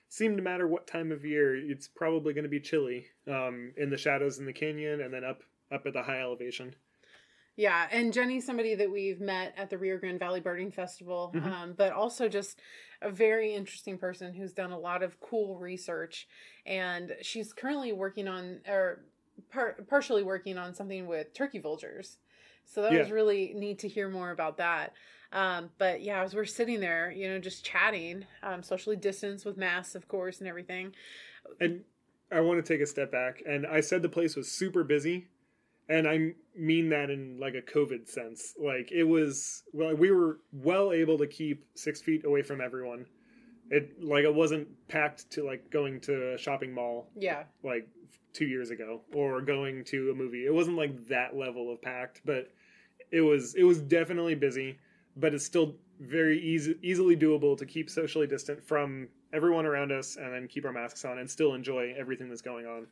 seem to matter what time of year, it's probably going to be chilly um, in the shadows in the canyon and then up up at the high elevation. Yeah, and Jenny's somebody that we've met at the Rio Grande Valley Birding Festival, Mm-hmm. um, but also just a very interesting person who's done a lot of cool research, and she's currently working on, or par- partially working on something with turkey vultures. So that Yeah. was really neat to hear more about that. Um, but yeah, as we're sitting there, you know, just chatting, um, socially distanced with masks, of course, and everything. And I want to take a step back. And I said the place was super busy. And I mean that in like a COVID sense. Like it was, well, we were well able to keep six feet away from everyone. It like it wasn't packed to like going to a shopping mall Yeah. like two years ago or going to a movie. It wasn't like that level of packed, but it was it was definitely busy. But it's still very easy, easily doable to keep socially distant from everyone around us and then keep our masks on and still enjoy everything that's going on.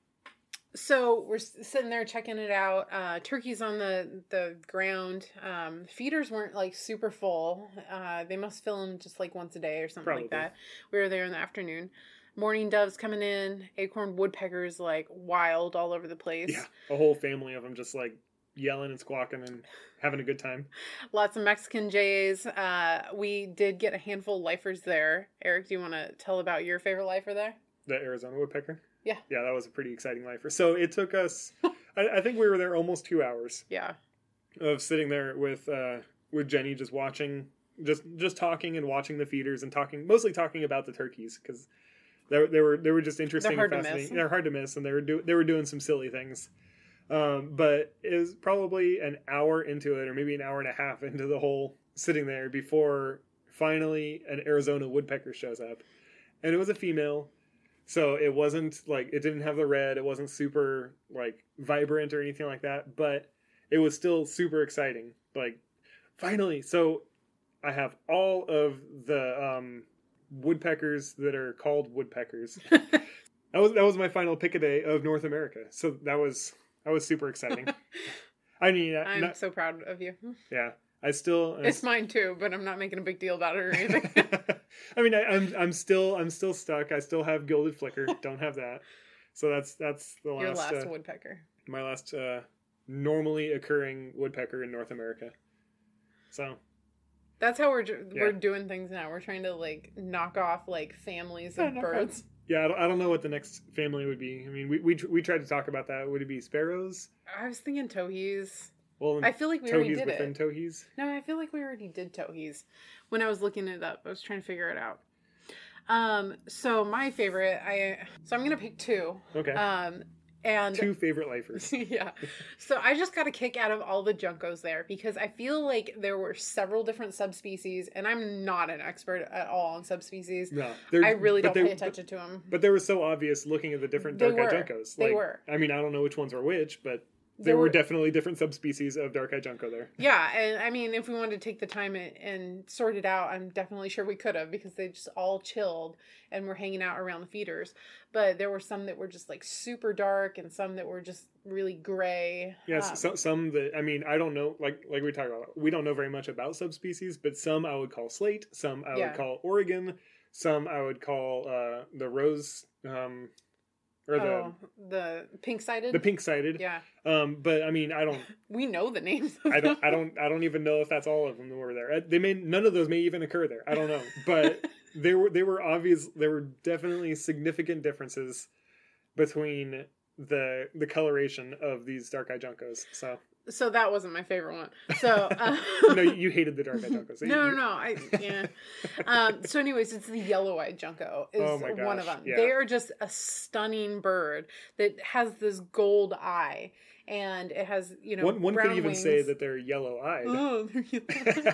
So we're s- sitting there checking it out. Uh, turkeys on the, the ground. Um, feeders weren't like super full. Uh, they must fill them just like once a day or something like Probably. that. We were there in the afternoon. Morning doves coming in. Acorn woodpeckers like wild all over the place. Yeah, a whole family of them just like yelling and squawking and having a good time. Lots of Mexican jays. Uh, we did get a handful of lifers there. Eric, do you want to tell about your favorite lifer there? The Arizona woodpecker. Yeah. Yeah, that was a pretty exciting lifer. So it took us, I, I think we were there almost two hours Yeah. of sitting there with uh, with Jenny just watching, just just talking and watching the feeders and talking, mostly talking about the turkeys because they, they were they were just interesting They're hard and to fascinating. miss. They're hard to miss, and they were do, they were doing some silly things. Um, but it was probably an hour into it, or maybe an hour and a half into the whole sitting there before finally an Arizona woodpecker shows up, and it was a female. So it wasn't like, it didn't have the red, it wasn't super like vibrant or anything like that, but it was still super exciting. Like, finally. So I have all of the um, woodpeckers that are called woodpeckers. that was that was my final pick a day of North America. So that was that was super exciting. I mean, I'm not, so proud of you. yeah, I still. It's mine too, but I'm not making a big deal about it or anything. I mean, I, I'm I'm still I'm still stuck. I still have gilded flicker. Don't have that. So that's that's the last Your last uh, woodpecker. my last uh, normally occurring woodpecker in North America. So That's how we're ju- Yeah. we're doing things now. We're trying to like knock off like families Yeah, of knock birds. yeah, I don't, I don't know what the next family would be. I mean, we we tr- we tried to talk about that. Would it be sparrows? I was thinking towhees. Well, I feel like we already towhees did within it. towhees. No, I feel like we already did towhees. When I was looking it up, I was trying to figure it out. Um, so my favorite, I so I'm gonna pick two. Okay, Um, and two favorite lifers. yeah. So I just got a kick out of all the juncos there because I feel like there were several different subspecies, and I'm not an expert at all on subspecies. No, I really but don't they- pay attention to them. But they were so obvious looking at the different They dark-eyed were. juncos. They Like, were. I mean, I don't know which ones were which, but They there were were- definitely different subspecies of dark-eyed junco there. Yeah, and I mean, if we wanted to take the time and, and sort it out, I'm definitely sure we could have because they just all chilled and were hanging out around the feeders. But there were some that were just like super dark and some that were just really gray. Yes, Um, so, some that I mean, I don't know. Like like we talked about, we don't know very much about subspecies, but some I would call slate, some I Yeah. would call Oregon, some I would call uh, the rose, um, or the oh, the pink-sided? the pink-sided. Yeah. Um, but I mean, I don't, We know the names of I don't, them. I don't, I don't even know if that's all of them that were there. Uh, They may none of those may even occur there. I don't know, but they were they were obvious. There were definitely significant differences between the the coloration of these dark-eyed juncos. So So that wasn't my favorite one. So uh, no, you hated the dark-eyed juncos. So you- no, no, no. I yeah. Um, so, anyways, it's the yellow-eyed junco. Is Oh my one of gosh, them. yeah. They are just a stunning bird that has this gold eye, and it has you know One one could brown even wings. say that they're yellow-eyed. Oh, they're yellow.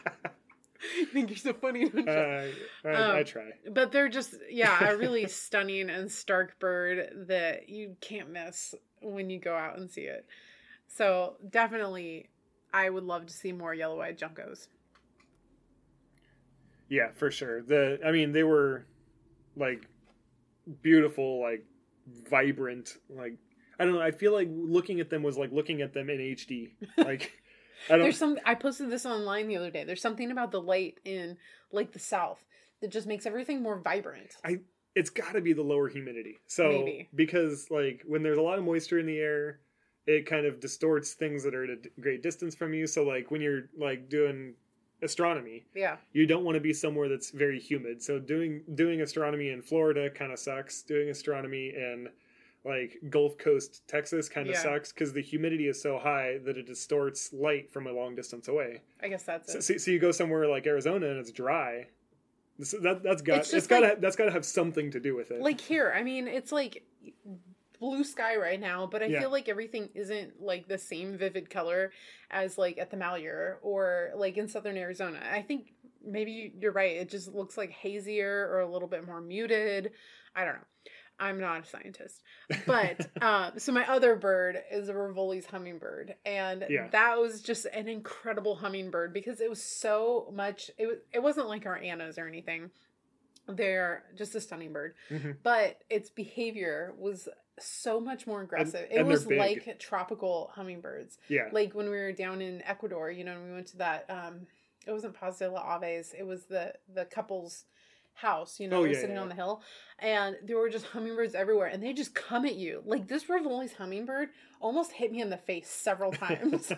I think you're so funny. Don't you? uh, I, I Um, try. But they're just yeah, a really stunning and stark bird that you can't miss when you go out and see it. So definitely, I would love to see more yellow-eyed juncos. Yeah, for sure. The I mean, they were like beautiful, like vibrant, like I don't know. I feel like looking at them was like looking at them in H D. Like I don't. There's some. I posted this online the other day. There's something about the light in like the South that just makes everything more vibrant. I it's got to be the lower humidity. So Maybe. Because like when there's a lot of moisture in the air, it kind of distorts things that are at a d- great distance from you. So like when you're like doing astronomy, Yeah. you don't want to be somewhere that's very humid. So doing doing astronomy in Florida kind of sucks. Doing astronomy in like Gulf Coast Texas kind of Yeah. sucks because the humidity is so high that it distorts light from a long distance away. I guess that's So, it. so, so you go somewhere like Arizona and it's dry. So that that's got It's it's, just got like- to that's got to have something to do with it. Like here, I mean, it's like blue sky right now, but I Yeah. feel like everything isn't like the same vivid color as like at the Malheur or like in southern Arizona. I think maybe you're right. It just looks like hazier or a little bit more muted. I don't know. I'm not a scientist. But um, so my other bird is a Rivoli's hummingbird. And Yeah. that was just an incredible hummingbird because it was so much, it, was, it wasn't like our Annas or anything. They're just a stunning bird. Mhm. But its behavior was so much more aggressive. And- it and they're was big. like tropical hummingbirds. Yeah. Like when we were down in Ecuador, you know, and we went to that, um, it wasn't Paz de la Aves, it was the, the couple's house, you know, Oh, they're yeah, sitting yeah, on the hill, and there were just hummingbirds everywhere, and they just come at you. Like this Rivoli's hummingbird almost hit me in the face several times.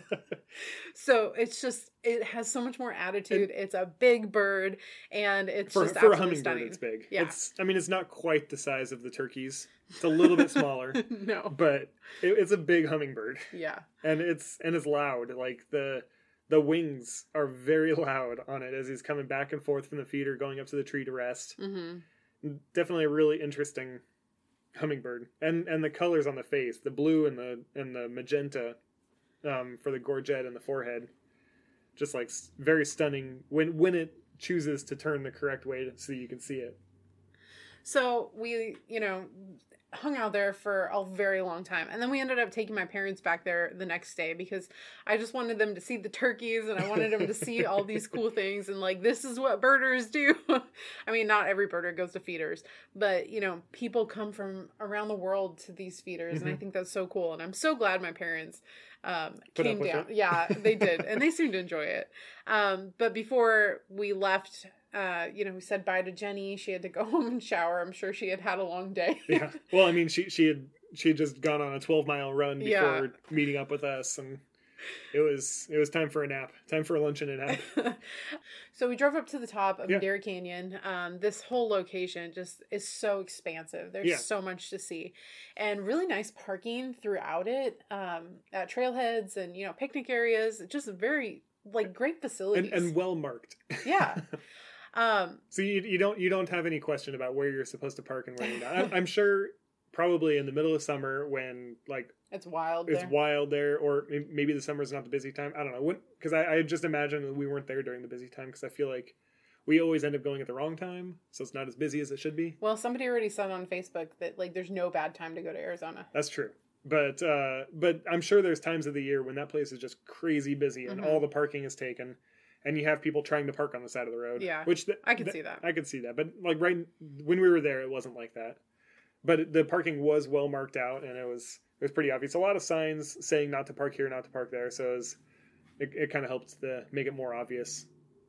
So it's just, it has so much more attitude. It's a big bird, and it's for just for a absolutely hummingbird, stunning. it's big. Yeah. It's I mean it's not quite the size of the turkeys. It's a little bit smaller, No. but it, it's a big hummingbird, Yeah. and it's and it's loud. Like the the wings are very loud on it as he's coming back and forth from the feeder, going up to the tree to rest. Mm-hmm. Definitely a really interesting hummingbird, and and the colors on the face, the blue and the and the magenta, um, for the gorget and the forehead, just like s- very stunning when when it chooses to turn the correct way to, so you can see it. So we, you know, hung out there for a very long time. And then we ended up taking my parents back there the next day because I just wanted them to see the turkeys and I wanted them to see all these cool things. And like, this is what birders do. I mean, not every birder goes to feeders, but you know, people come from around the world to these feeders. Mm-hmm. And I think that's so cool. And I'm so glad my parents um, Put came up with down. it. Yeah, they did. And they seemed to enjoy it. Um, but before we left, uh, you know, we said bye to Jenny. She had to go home and shower. I'm sure she had had a long day. Yeah. Well, I mean, she she had she had just gone on a twelve mile run before Yeah. meeting up with us, and it was it was time for a nap, time for a lunch and a nap. So we drove up to the top of Yeah. Madera Canyon. Um, this whole location just is so expansive. There's Yeah. so much to see, and really nice parking throughout it, um, at trailheads and you know picnic areas. Just very like great and facilities. and well marked. Yeah. Um, So you you don't you don't have any question about where you're supposed to park and where you're not. I'm, I'm sure probably in the middle of summer when like it's wild it's there. wild there, or may- maybe the summer's not the busy time. I don't know. Because I, I just imagine that we weren't there during the busy time because I feel like we always end up going at the wrong time, so it's not as busy as it should be. Well, somebody already said on Facebook that like there's no bad time to go to Arizona. That's true. But uh, but I'm sure there's times of the year when that place is just crazy busy and Mhm. all the parking is taken, and you have people trying to park on the side of the road. Yeah, which th- I can th- see that. I could see that. But like right when we were there, it wasn't like that. But the parking was well marked out, and it was it was pretty obvious. A lot of signs saying not to park here, not to park there. So it was, it, it kind of helped to make it more obvious.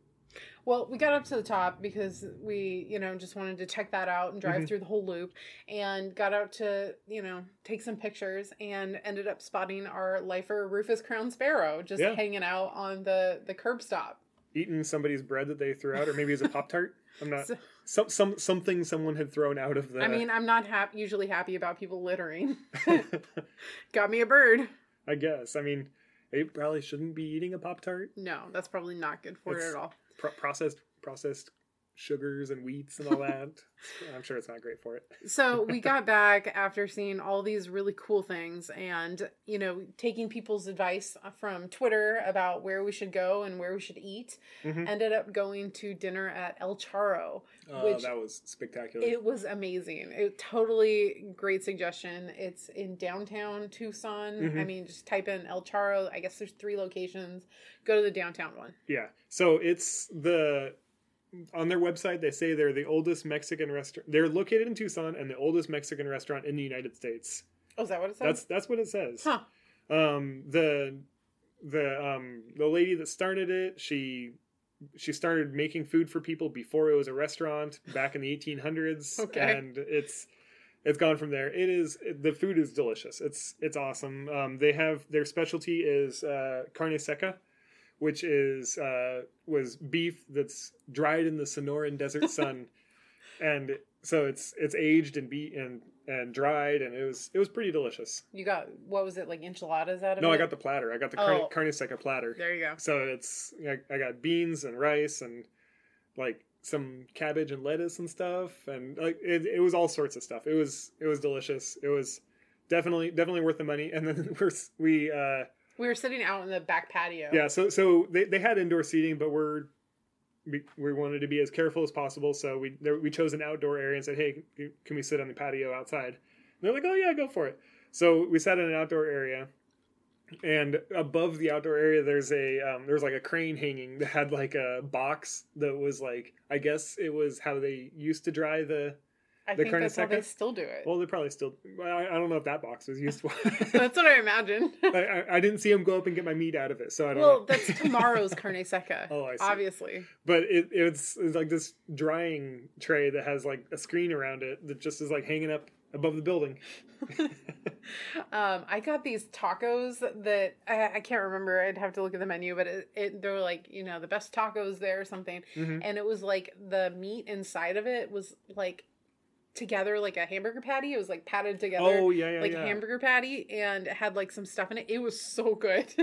Well, we got up to the top because we, you know, just wanted to check that out and drive Mhm. through the whole loop, and got out to, you know, take some pictures, and ended up spotting our lifer Rufus Crown Sparrow just Yeah. hanging out on the, the curb stop. Eating somebody's bread that they threw out, or maybe it was a Pop Tart. I'm not So- some some something someone had thrown out of the. I mean, I'm not hap- usually happy about people littering. Got me a bird. I guess. I mean, they probably shouldn't be eating a Pop Tart. No, that's probably not good for It's- it at all. Pro- processed processed sugars and wheats and all that. I'm sure it's not great for it. So we got back after seeing all these really cool things and, you know, taking people's advice from Twitter about where we should go and where we should eat. Mhm. Ended up going to dinner at El Charro. Oh, Which- that was spectacular. It was amazing. It totally great suggestion. It's in downtown Tucson. Mhm. I mean, just type in El Charro. I guess there's three locations. Go to the downtown one. Yeah. So it's the on their website they say they're the oldest Mexican restaurant. They're located in Tucson and the oldest Mexican restaurant in the United States. Oh, is that what it says? That's that's what it says. Huh. Um the the um the lady that started it, she she started making food for people before it was a restaurant back in the eighteen hundreds. Okay. And it's it's gone from there. It is the food is delicious. It's it's awesome. Um, they have their specialty is uh, carne seca, which is uh, was beef that's dried in the Sonoran desert sun, and so it's it's aged and beat and and dried, and it was it was pretty delicious. You got, what was it, like enchiladas out of No, it? I got the platter. I got the carne, Oh. carne seca platter. There you go. So it's I, I got beans and rice and like some cabbage and lettuce and stuff, and like it, it was all sorts of stuff. It was it was delicious. It was definitely definitely worth the money. And then we're we uh We were sitting out in the back patio. yeah. So so they they had indoor seating, but we're we, we wanted to be as careful as possible. So we there, we chose an outdoor area and said, hey, can we sit on the patio outside? And they're like, oh yeah, go for it. So we sat in an outdoor area. And above the outdoor area, there's a um, there was like a crane hanging that had like a box that was like, I guess it was how they used to dry the. I the think carne that's how they seca? still do it. Well, they probably still. I, I don't know if that box was used for. That's what I imagine. I, I, I didn't see him go up and get my meat out of it, so I don't Well, know. that's tomorrow's carne seca. Oh, I see. Obviously. But it, it's it's like this drying tray that has like a screen around it that just is like hanging up above the building. um, I got these tacos that I, I can't remember. I'd have to look at the menu, but it, it they were like, you know, the best tacos there or something. Mm-hmm. And it was like the meat inside of it was like together like a hamburger patty. It was like patted together. Oh yeah, yeah, like yeah. a hamburger patty, and it had like some stuff in it. It was so good.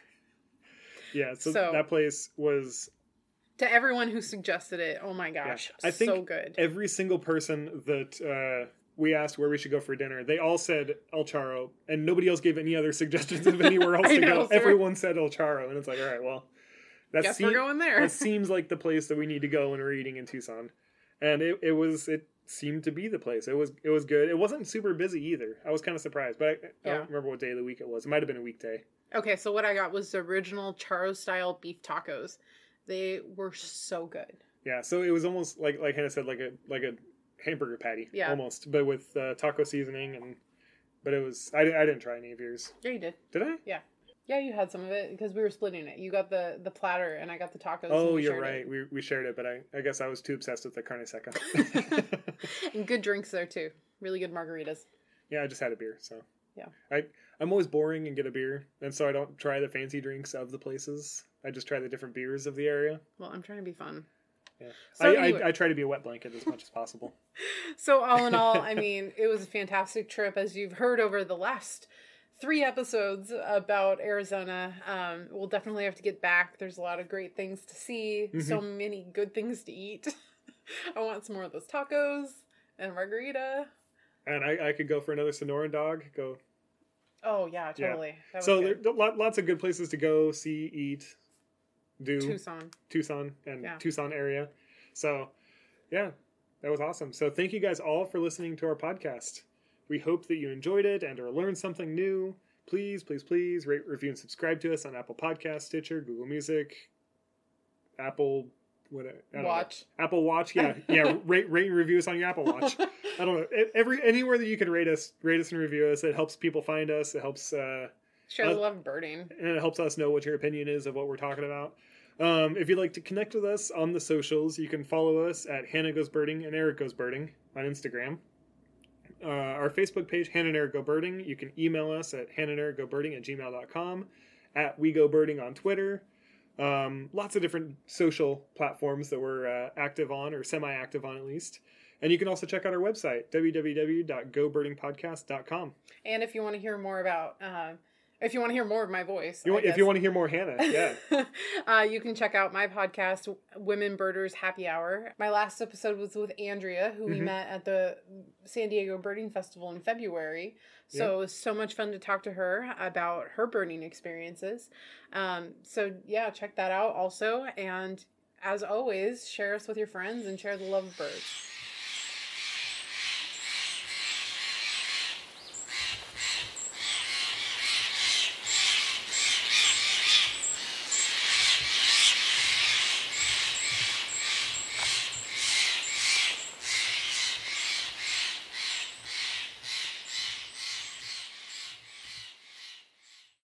Yeah, so, So- that place was. To everyone who suggested it, oh my gosh, I think so good. Every single person that uh, we asked where we should go for dinner, they all said El Charro, and nobody else gave any other suggestions of anywhere else I to know, go. sir. Everyone said El Charro, and it's like, all right, well, that, Guess seem- we're going there. that seems like the place that we need to go when we're eating in Tucson. And it, it was it seemed to be the place. It was it was good. It wasn't super busy either. I was kind of surprised, but I, I Yeah. don't remember what day of the week it was. It might have been a weekday. Okay, so what I got was the original Charro style beef tacos. They were so good. Yeah, so it was almost like like Hannah said, like a like a hamburger patty, Yeah. almost, but with uh, taco seasoning and. But it was I, I didn't try any of yours. Yeah, you did. Did I? Yeah, you had some of it because we were splitting it. You got the the platter, and I got the tacos. Oh, and we you're shared right. We we shared it, but I, I guess I was too obsessed with the carne seca. it. And good drinks there too. Really good margaritas. Yeah, I just had a beer, so Yeah. I I'm always boring and get a beer, and so I don't try the fancy drinks of the places. I just try the different beers of the area. Well, I'm trying to be fun. Yeah, So I, anyway. I I try to be a wet blanket as much as possible. So all in all, I mean, it was a fantastic trip, as you've heard over the last three episodes about Arizona. Um, we'll definitely have to get back. There's a lot of great things to see. Mm-hmm. So many good things to eat. I want some more of those tacos and margarita. And I, I could go for another Sonoran dog. Go. Oh yeah, totally. That was So good. there are lots of good places to go, see, eat, do. Tucson. Tucson and Yeah. Tucson area. So, yeah, that was awesome. So, thank you guys all for listening to our podcast. We hope that you enjoyed it and or learned something new. Please, please, please rate, review, and subscribe to us on Apple Podcasts, Stitcher, Google Music, Apple what I don't Watch. know. Apple Watch. Yeah, yeah. Rate, rate and review us on your Apple Watch. I don't know. Every anywhere that you can rate us, rate us and review us. It helps people find us. It helps. Uh, Share Uh, the love of birding. and it helps us know what your opinion is of what we're talking about. Um, if you'd like to connect with us on the socials, you can follow us at Hannah Goes Birding and Eric Goes Birding on Instagram. Uh, our Facebook page, Hannah and Eric Go Birding. You can email us at hannah and eric go birding at gmail dot com, at We Go Birding on Twitter. Um, lots of different social platforms that we're uh, active on, or semi-active on at least. And you can also check out our website, w w w dot go birding podcast dot com. And if you want to hear more about, uh, if you want to hear more of my voice, You want, I if you guess. want to hear more Hannah, yeah. uh, you can check out my podcast, Women Birders Happy Hour. My last episode was with Andrea, who we Mhm. met at the San Diego Birding Festival in February. So Yeah. it was so much fun to talk to her about her birding experiences. Um, so yeah, check that out also. And as always, share us with your friends and share the love of birds.